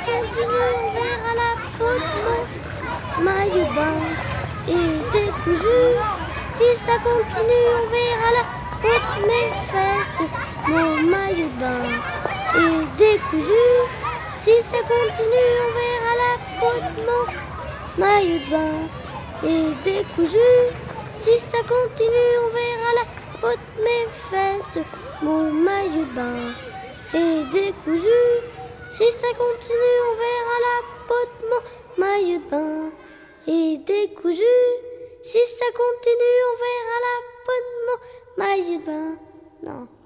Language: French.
continue, on verra la peau de mon maillot de bain est décousu. Si ça continue, on verra la peau de mes fesses. Mon maillot de bain est décousu. Si ça continue, on verra la peau de mon maillot de bain est décousu. Si ça continue, on verra la peau de mes fesses. Mon maillot de bain est décousu. Si ça continue, on verra la peau de mon maillot de bain est décousu. Si ça continue, on verra la peau de mon maillot de bain. Non.